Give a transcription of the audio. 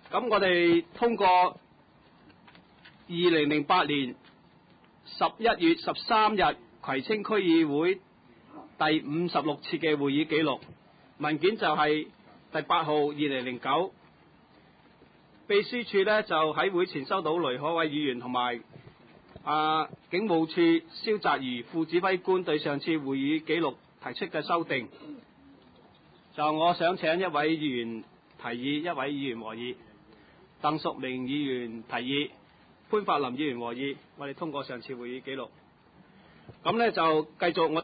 咁我哋通過2008年11月13日葵青區議會第56次嘅會議記錄，文件就係第8號2009。秘書處呢就喺會前收到雷可偉議員同埋警務處蕭澤頤副指揮官對上次會議記錄提出嘅修訂。就我想請一位議員提議，一位議員和議，鄧淑明議員提議，潘柏林議員和議，我哋通過上次會議記錄。咁呢就繼續我